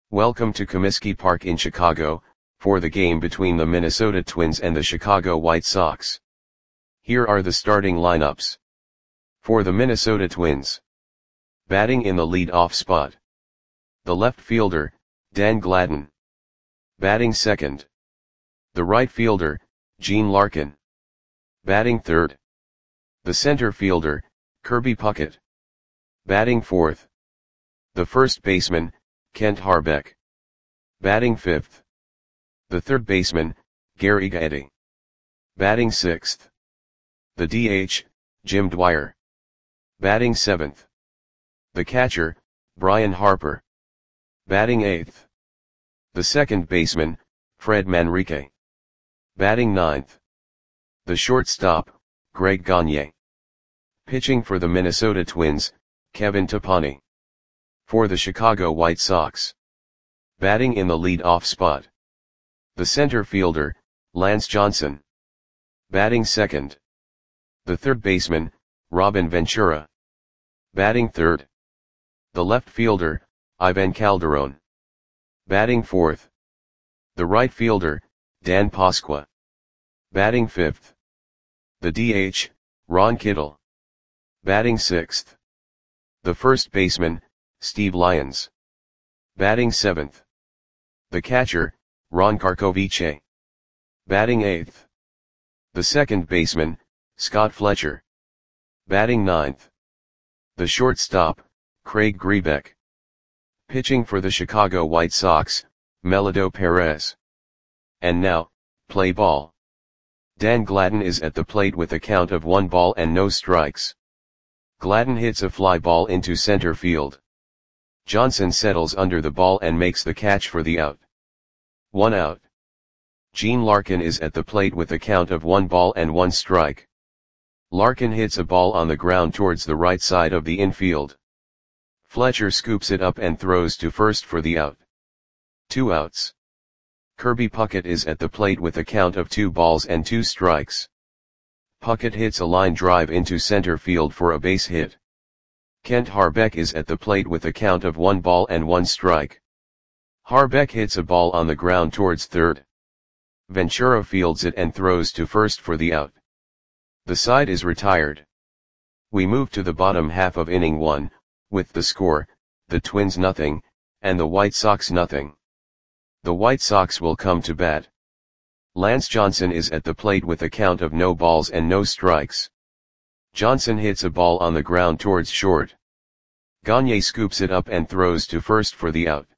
Welcome to Comiskey Park in Chicago, for the game between the Minnesota Twins and the Chicago White Sox. Here are the starting lineups. For the Minnesota Twins. Batting in the lead-off spot. The left fielder, Dan Gladden. Batting second. The right fielder, Gene Larkin. Batting third. The center fielder, Kirby Puckett. Batting fourth. The first baseman, Kent Hrbek. Batting fifth. The third baseman, Gary Gaetti. Batting sixth. The DH, Jim Dwyer. Batting seventh. The catcher, Brian Harper. Batting eighth. The second baseman, Fred Manrique. Batting ninth. The shortstop, Greg Gagne. Pitching for the Minnesota Twins, Kevin Topani. For the Chicago White Sox. Batting in the lead-off spot. The center fielder, Lance Johnson. Batting second. The third baseman, Robin Ventura. Batting third. The left fielder, Ivan Calderon. Batting fourth. The right fielder, Dan Pasqua. Batting fifth. The DH, Ron Kittle. Batting sixth. The first baseman, Steve Lyons. Batting seventh. The catcher, Ron Karkovice. Batting eighth. The second baseman, Scott Fletcher. Batting ninth. The shortstop, Craig Grebeck. Pitching for the Chicago White Sox, Melito Perez. And now, play ball. Dan Gladden is at the plate with a count of 1 ball and no strikes. Gladden hits a fly ball into center field. Johnson settles under the ball and makes the catch for the out. 1 out. Gene Larkin is at the plate with a count of 1 ball and 1 strike. Larkin hits a ball on the ground towards the right side of the infield. Fletcher scoops it up and throws to first for the out. 2 outs. Kirby Puckett is at the plate with a count of 2 balls and 2 strikes. Puckett hits a line drive into center field for a base hit. Kent Hrbek is at the plate with a count of 1 ball and 1 strike. Hrbek hits a ball on the ground towards third. Ventura fields it and throws to first for the out. The side is retired. We move to the bottom half of inning 1, with the score, the Twins nothing, and the White Sox nothing. The White Sox will come to bat. Lance Johnson is at the plate with a count of no balls and no strikes. Johnson hits a ball on the ground towards short. Gagne scoops it up and throws to first for the out.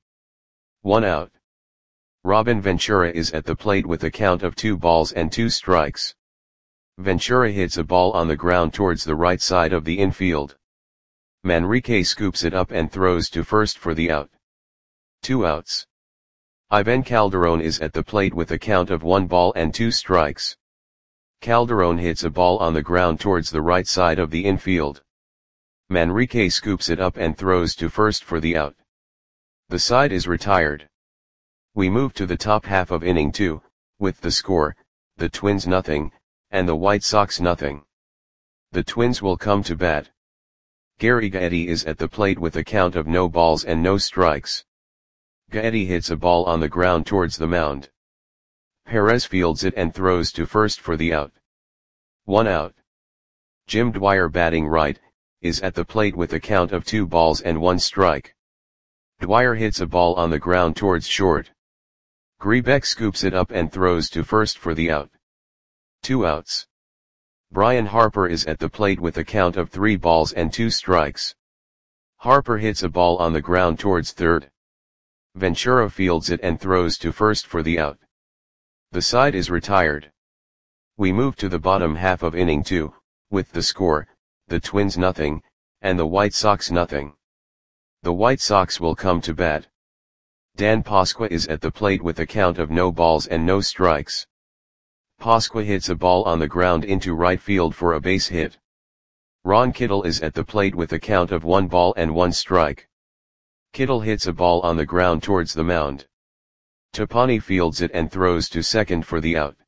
1 out. Robin Ventura is at the plate with a count of 2 balls and 2 strikes. Ventura hits a ball on the ground towards the right side of the infield. Manrique scoops it up and throws to first for the out. 2 outs. Ivan Calderon is at the plate with a count of 1 ball and 2 strikes. Calderon hits a ball on the ground towards the right side of the infield. Manrique scoops it up and throws to first for the out. The side is retired. We move to the top half of inning 2, with the score, the Twins nothing, and the White Sox nothing. The Twins will come to bat. Gary Gaetti is at the plate with a count of no balls and no strikes. Gaetti hits a ball on the ground towards the mound. Perez fields it and throws to first for the out. 1 out. Jim Dwyer batting right, is at the plate with a count of 2 balls and 1 strike. Dwyer hits a ball on the ground towards short. Grebeck scoops it up and throws to first for the out. 2 outs. Brian Harper is at the plate with a count of 3 balls and 2 strikes. Harper hits a ball on the ground towards third. Ventura fields it and throws to first for the out. The side is retired. We move to the bottom half of inning 2, with the score, the Twins nothing, and the White Sox nothing. The White Sox will come to bat. Dan Pasqua is at the plate with a count of no balls and no strikes. Pasqua hits a ball on the ground into right field for a base hit. Ron Kittle is at the plate with a count of 1 ball and 1 strike. Kittle hits a ball on the ground towards the mound. Topani fields it and throws to second for the out.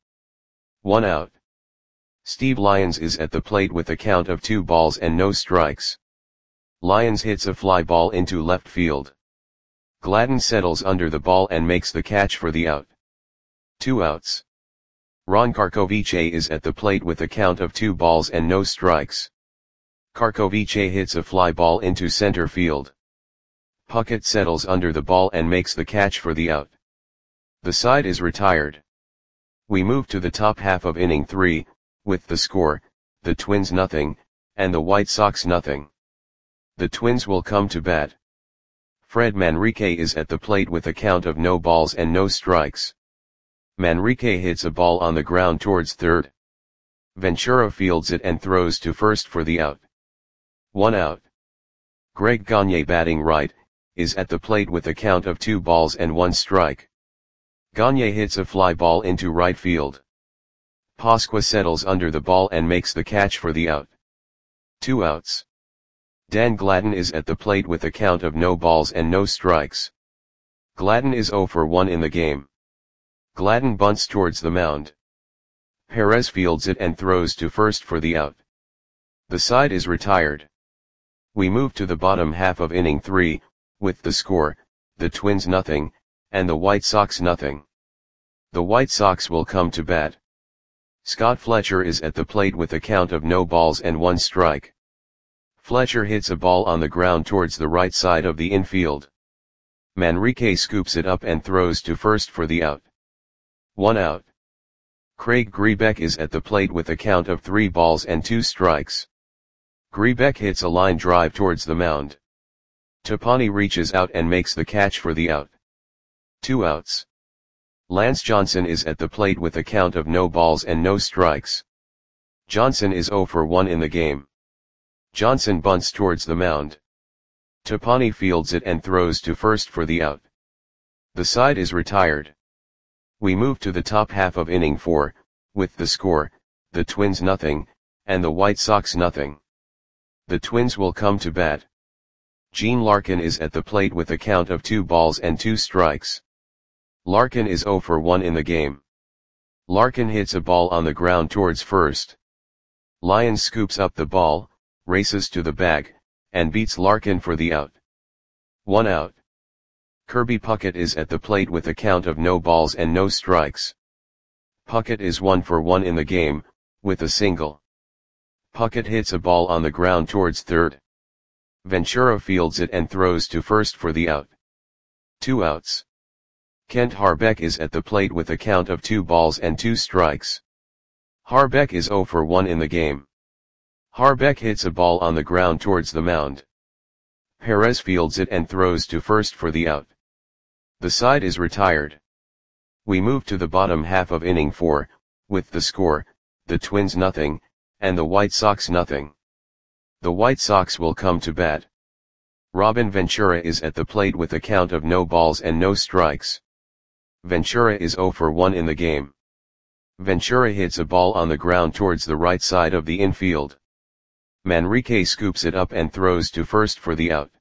1 out. Steve Lyons is at the plate with a count of 2 balls and no strikes. Lyons hits a fly ball into left field. Gladden settles under the ball and makes the catch for the out. 2 outs. Ron Karkovice is at the plate with a count of 2 balls and no strikes. Karkovice hits a fly ball into center field. Puckett settles under the ball and makes the catch for the out. The side is retired. We move to the top half of inning 3, with the score, the Twins nothing, and the White Sox nothing. The Twins will come to bat. Fred Manrique is at the plate with a count of no balls and no strikes. Manrique hits a ball on the ground towards third. Ventura fields it and throws to first for the out. 1 out. Greg Gagne, batting right, is at the plate with a count of 2 balls and 1 strike. Gagne hits a fly ball into right field. Pasqua settles under the ball and makes the catch for the out. 2 outs. Dan Gladden is at the plate with a count of no balls and no strikes. Gladden is 0 for 1 in the game. Gladden bunts towards the mound. Perez fields it and throws to first for the out. The side is retired. We move to the bottom half of inning 3, with the score, the Twins nothing, and the White Sox nothing. The White Sox will come to bat. Scott Fletcher is at the plate with a count of no balls and 1 strike. Fletcher hits a ball on the ground towards the right side of the infield. Manrique scoops it up and throws to first for the out. 1 out. Craig Grebeck is at the plate with a count of 3 balls and 2 strikes. Grebeck hits a line drive towards the mound. Topani reaches out and makes the catch for the out. 2 outs. Lance Johnson is at the plate with a count of no balls and no strikes. Johnson is 0 for 1 in the game. Johnson bunts towards the mound. Topani fields it and throws to first for the out. The side is retired. We move to the top half of inning 4, with the score, the Twins nothing, and the White Sox nothing. The Twins will come to bat. Gene Larkin is at the plate with a count of 2 balls and 2 strikes. Larkin is 0 for 1 in the game. Larkin hits a ball on the ground towards first. Lyons scoops up the ball, races to the bag, and beats Larkin for the out. 1 out. Kirby Puckett is at the plate with a count of no balls and no strikes. Puckett is 1 for 1 in the game, with a single. Puckett hits a ball on the ground towards third. Ventura fields it and throws to first for the out. 2 outs. Kent Harbeck is at the plate with a count of 2 balls and 2 strikes. Harbeck is 0 for 1 in the game. Harbeck hits a ball on the ground towards the mound. Perez fields it and throws to first for the out. The side is retired. We move to the bottom half of inning 4, with the score, the Twins nothing, and the White Sox nothing. The White Sox will come to bat. Robin Ventura is at the plate with a count of no balls and no strikes. Ventura is 0 for 1 in the game. Ventura hits a ball on the ground towards the right side of the infield. Manrique scoops it up and throws to first for the out.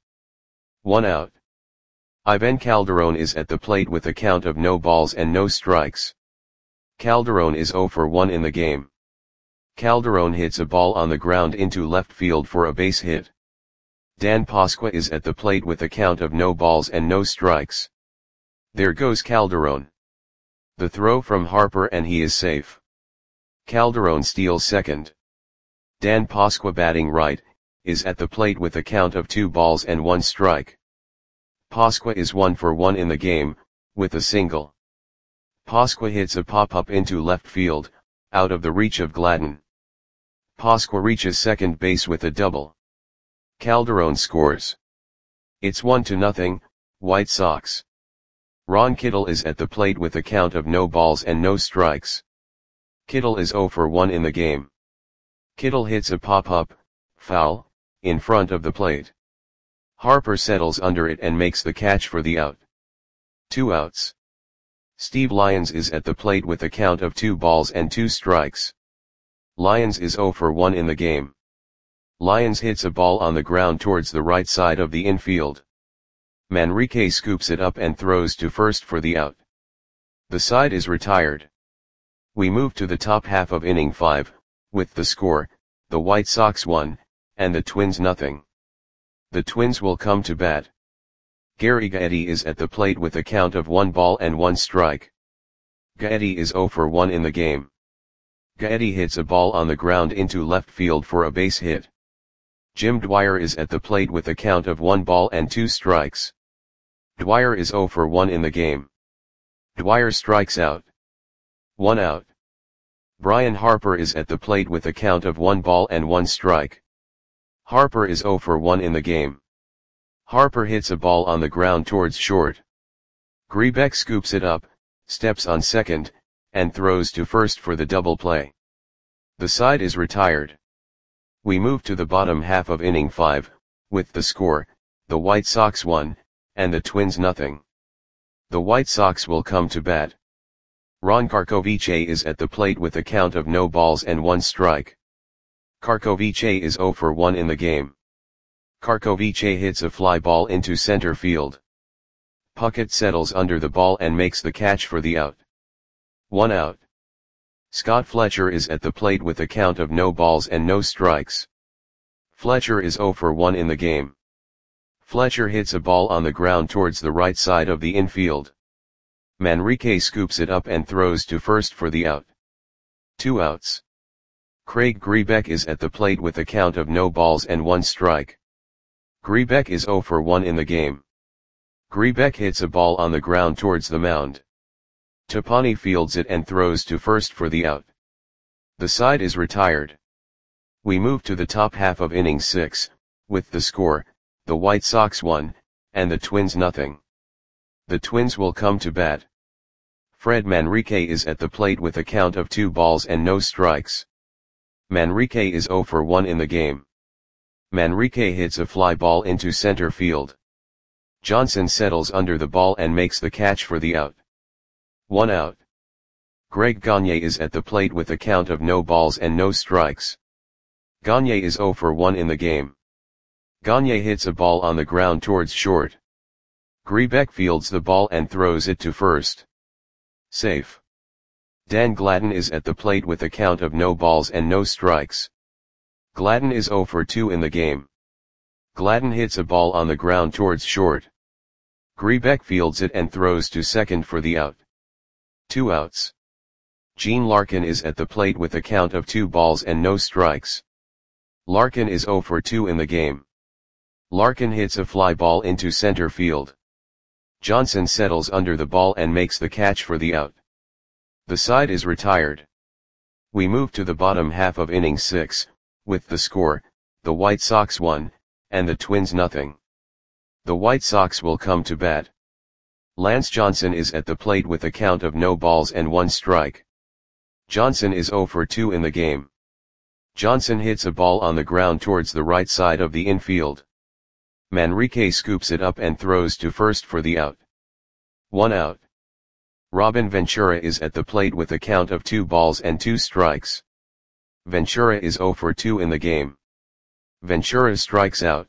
1 out. Ivan Calderon is at the plate with a count of no balls and no strikes. Calderon is 0 for 1 in the game. Calderon hits a ball on the ground into left field for a base hit. Dan Pasqua is at the plate with a count of no balls and no strikes. There goes Calderon. The throw from Harper and he is safe. Calderon steals second. Dan Pasqua, batting right, is at the plate with a count of 2 balls and 1 strike. Pasqua is 1 for 1 in the game, with a single. Pasqua hits a pop-up into left field, out of the reach of Gladden. Pasqua reaches second base with a double. Calderon scores. It's 1-0, White Sox. Ron Kittle is at the plate with a count of no balls and no strikes. Kittle is 0 for 1 in the game. Kittle hits a pop-up, foul, in front of the plate. Harper settles under it and makes the catch for the out. 2 outs. Steve Lyons is at the plate with a count of 2 balls and 2 strikes. Lyons is 0 for 1 in the game. Lyons hits a ball on the ground towards the right side of the infield. Manrique scoops it up and throws to first for the out. The side is retired. We move to the top half of inning 5, with the score, the White Sox 1, and the Twins nothing. The Twins will come to bat. Gary Gaetti is at the plate with a count of 1 ball and 1 strike. Gaetti is 0 for 1 in the game. Gaetti hits a ball on the ground into left field for a base hit. Jim Dwyer is at the plate with a count of 1 ball and 2 strikes. Dwyer is 0 for 1 in the game. Dwyer strikes out. 1 out. Brian Harper is at the plate with a count of 1 ball and 1 strike. Harper is 0 for 1 in the game. Harper hits a ball on the ground towards short. Grebeck scoops it up, steps on second, and throws to first for the double play. The side is retired. We move to the bottom half of inning 5, with the score, the White Sox 1, and the Twins nothing. The White Sox will come to bat. Ron Karkovice is at the plate with a count of no balls and 1 strike. Karkovice is 0 for 1 in the game. Karkovice hits a fly ball into center field. Puckett settles under the ball and makes the catch for the out. 1 out. Scott Fletcher is at the plate with a count of no balls and no strikes. Fletcher is 0 for 1 in the game. Fletcher hits a ball on the ground towards the right side of the infield. Manrique scoops it up and throws to first for the out. 2 outs. Craig Grebeck is at the plate with a count of no balls and 1 strike. Grebeck is 0 for 1 in the game. Grebeck hits a ball on the ground towards the mound. Topani fields it and throws to first for the out. The side is retired. We move to the top half of inning 6, with the score, the White Sox 1, and the Twins nothing. The Twins will come to bat. Fred Manrique is at the plate with a count of 2 balls and no strikes. Manrique is 0 for 1 in the game. Manrique hits a fly ball into center field. Johnson settles under the ball and makes the catch for the out. 1 out. Greg Gagne is at the plate with a count of no balls and no strikes. Gagne is 0 for 1 in the game. Gagne hits a ball on the ground towards short. Grebeck fields the ball and throws it to first. Safe. Dan Gladden is at the plate with a count of no balls and no strikes. Gladden is 0 for 2 in the game. Gladden hits a ball on the ground towards short. Grebeck fields it and throws to second for the out. 2 outs. Gene Larkin is at the plate with a count of 2 balls and no strikes. Larkin is 0 for 2 in the game. Larkin hits a fly ball into center field. Johnson settles under the ball and makes the catch for the out. The side is retired. We move to the bottom half of inning 6, with the score, the White Sox 1, and the Twins nothing. The White Sox will come to bat. Lance Johnson is at the plate with a count of no balls and 1 strike. Johnson is 0 for 2 in the game. Johnson hits a ball on the ground towards the right side of the infield. Manrique scoops it up and throws to first for the out. 1 out. Robin Ventura is at the plate with a count of 2 balls and 2 strikes. Ventura is 0 for 2 in the game. Ventura strikes out.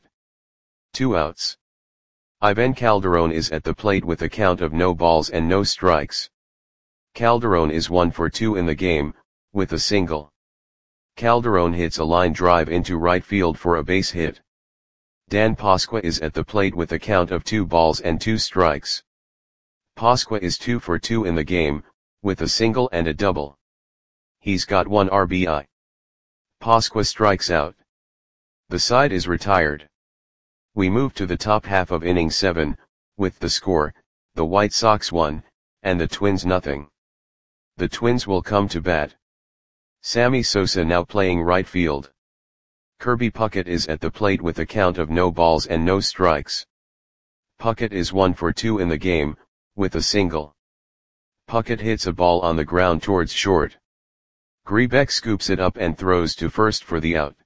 2 outs. Ivan Calderon is at the plate with a count of no balls and no strikes. Calderon is 1 for 2 in the game, with a single. Calderon hits a line drive into right field for a base hit. Dan Pasqua is at the plate with a count of 2 balls and 2 strikes. Pasqua is 2 for 2 in the game, with a single and a double. He's got 1 RBI. Pasqua strikes out. The side is retired. We move to the top half of inning 7, with the score, the White Sox 1, and the Twins nothing. The Twins will come to bat. Sammy Sosa now playing right field. Kirby Puckett is at the plate with a count of no balls and no strikes. Puckett is 1 for 2 in the game, with a single. Puckett hits a ball on the ground towards short. Grebeck scoops it up and throws to first for the out.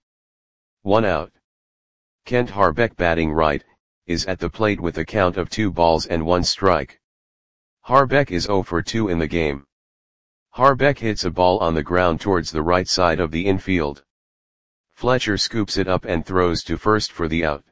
1 out. Kent Harbeck batting right, is at the plate with a count of 2 balls and 1 strike. Harbeck is 0 for 2 in the game. Harbeck hits a ball on the ground towards the right side of the infield. Fletcher scoops it up and throws to first for the out.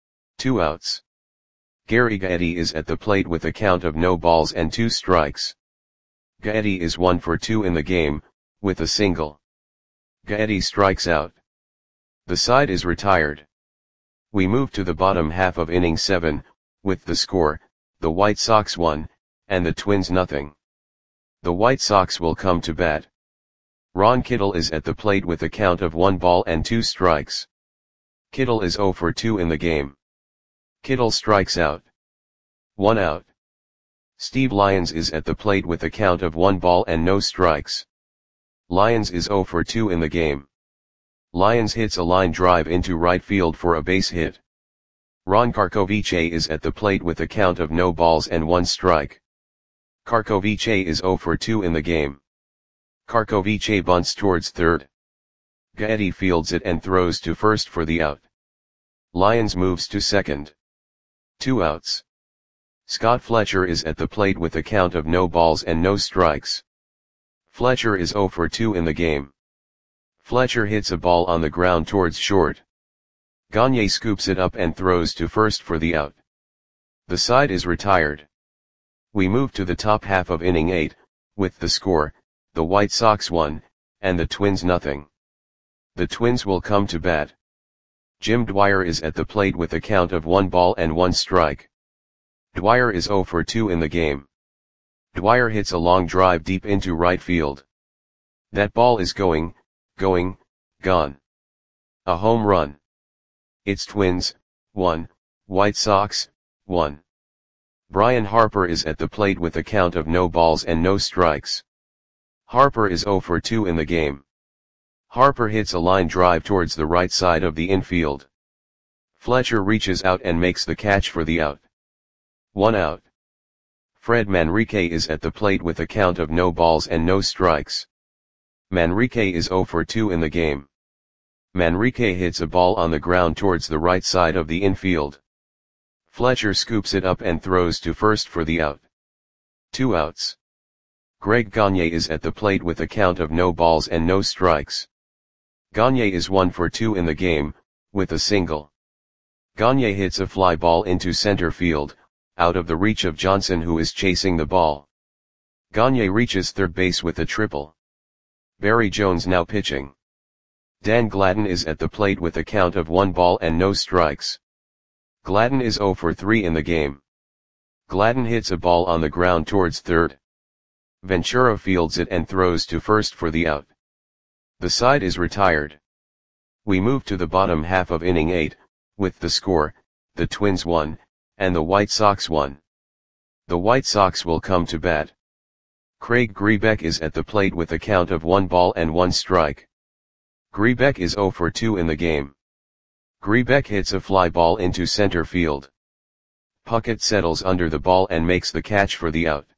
2 outs. Gary Gaetti is at the plate with a count of no balls and 2 strikes. Gaetti is 1 for 2 in the game, with a single. Gaetti strikes out. The side is retired. We move to the bottom half of inning 7, with the score, the White Sox 1, and the Twins nothing. The White Sox will come to bat. Ron Kittle is at the plate with a count of 1 ball and 2 strikes. Kittle is 0 for 2 in the game. Kittle strikes out. 1 out. Steve Lyons is at the plate with a count of 1 ball and no strikes. Lyons is 0 for 2 in the game. Lyons hits a line drive into right field for a base hit. Ron Karkovice is at the plate with a count of no balls and 1 strike. Karkovice is 0 for 2 in the game. Karkovice bunts towards third. Gaetti fields it and throws to first for the out. Lyons moves to second. 2 outs. Scott Fletcher is at the plate with a count of no balls and no strikes. Fletcher is 0 for 2 in the game. Fletcher hits a ball on the ground towards short. Gagne scoops it up and throws to first for the out. The side is retired. We move to the top half of inning 8, with the score, the White Sox 1, and the Twins nothing. The Twins will come to bat. Jim Dwyer is at the plate with a count of 1 ball and 1 strike. Dwyer is 0 for 2 in the game. Dwyer hits a long drive deep into right field. That ball is gone. A home run. It's Twins, 1, White Sox, 1. Brian Harper is at the plate with a count of no balls and no strikes. Harper is 0 for 2 in the game. Harper hits a line drive towards the right side of the infield. Fletcher reaches out and makes the catch for the out. 1 out. Fred Manrique is at the plate with a count of no balls and no strikes. Manrique is 0 for 2 in the game. Manrique hits a ball on the ground towards the right side of the infield. Fletcher scoops it up and throws to first for the out. 2 outs. Greg Gagne is at the plate with a count of no balls and no strikes. Gagne is 1 for 2 in the game, with a single. Gagne hits a fly ball into center field, out of the reach of Johnson who is chasing the ball. Gagne reaches third base with a triple. Barry Jones now pitching. Dan Gladden is at the plate with a count of 1 ball and no strikes. Gladden is 0 for 3 in the game. Gladden hits a ball on the ground towards third. Ventura fields it and throws to first for the out. The side is retired. We move to the bottom half of inning 8, with the score, the Twins 1, and the White Sox 1. The White Sox will come to bat. Craig Grebeck is at the plate with a count of 1 ball and 1 strike. Grebeck is 0 for 2 in the game. Grebeck hits a fly ball into center field. Puckett settles under the ball and makes the catch for the out.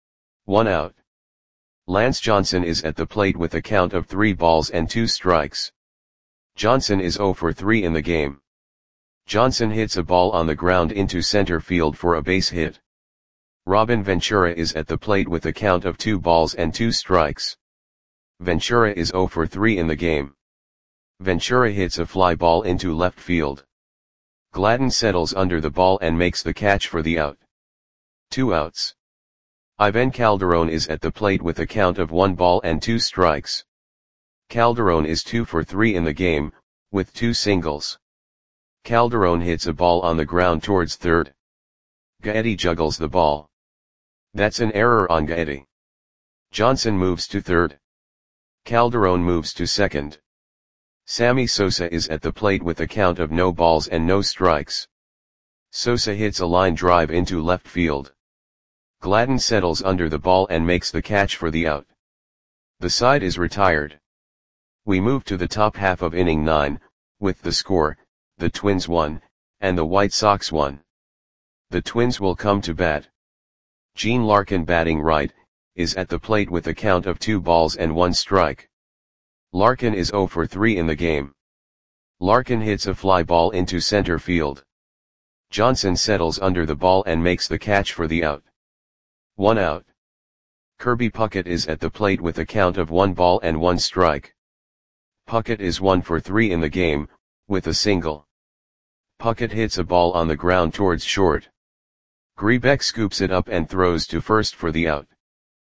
1 out. Lance Johnson is at the plate with a count of 3 balls and 2 strikes. Johnson is 0 for 3 in the game. Johnson hits a ball on the ground into center field for a base hit. Robin Ventura is at the plate with a count of 2 balls and 2 strikes. Ventura is 0 for 3 in the game. Ventura hits a fly ball into left field. Gladden settles under the ball and makes the catch for the out. 2 outs. Ivan Calderon is at the plate with a count of 1 ball and 2 strikes. Calderon is 2 for 3 in the game, with 2 singles. Calderon hits a ball on the ground towards third. Gaetti juggles the ball. That's an error on Gaetti. Johnson moves to third. Calderon moves to second. Sammy Sosa is at the plate with a count of no balls and no strikes. Sosa hits a line drive into left field. Gladden settles under the ball and makes the catch for the out. The side is retired. We move to the top half of inning 9, with the score, the Twins 1, and the White Sox 1. The Twins will come to bat. Gene Larkin batting right, is at the plate with a count of 2 balls and 1 strike. Larkin is 0 for 3 in the game. Larkin hits a fly ball into center field. Johnson settles under the ball and makes the catch for the out. 1 out. Kirby Puckett is at the plate with a count of 1 ball and 1 strike. Puckett is 1 for 3 in the game, with a single. Puckett hits a ball on the ground towards short. Grebeck scoops it up and throws to first for the out.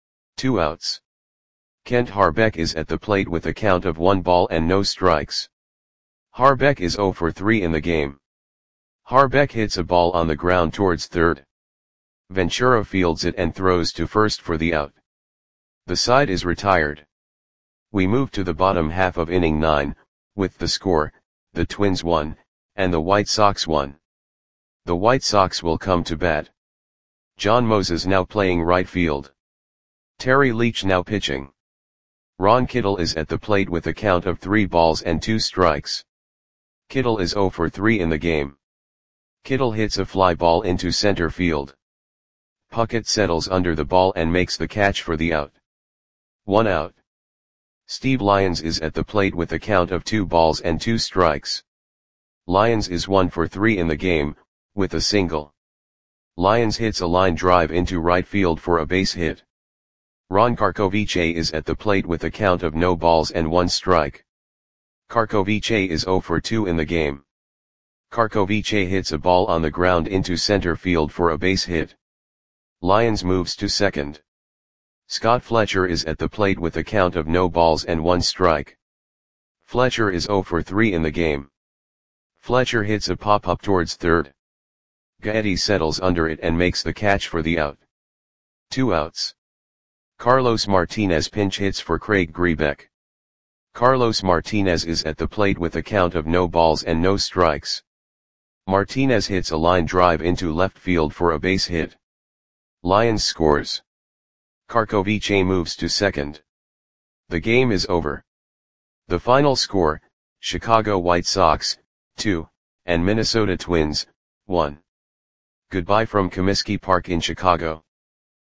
2 outs. Kent Harbeck is at the plate with a count of 1 ball and no strikes. Harbeck is 0 for 3 in the game. Harbeck hits a ball on the ground towards third. Ventura fields it and throws to first for the out. The side is retired. We move to the bottom half of inning 9, with the score, the Twins 1, and the White Sox 1. The White Sox will come to bat. John Moses now playing right field. Terry Leach now pitching. Ron Kittle is at the plate with a count of 3 balls and 2 strikes. Kittle is 0 for 3 in the game. Kittle hits a fly ball into center field. Puckett settles under the ball and makes the catch for the out. 1 out. Steve Lyons is at the plate with a count of 2 balls and 2 strikes. Lyons is 1 for 3 in the game, with a single. Lyons hits a line drive into right field for a base hit. Ron Karkovice is at the plate with a count of no balls and 1 strike. Karkovice is 0 for 2 in the game. Karkovice hits a ball on the ground into center field for a base hit. Lyons moves to second. Scott Fletcher is at the plate with a count of no balls and 1 strike. Fletcher is 0 for 3 in the game. Fletcher hits a pop-up towards third. Gaetti settles under it and makes the catch for the out. 2 outs. Carlos Martinez pinch hits for Craig Grebeck. Carlos Martinez is at the plate with a count of no balls and no strikes. Martinez hits a line drive into left field for a base hit. Lyons scores. Karkovice moves to second. The game is over. The final score, Chicago White Sox, 2, and Minnesota Twins, 1. Goodbye from Comiskey Park in Chicago.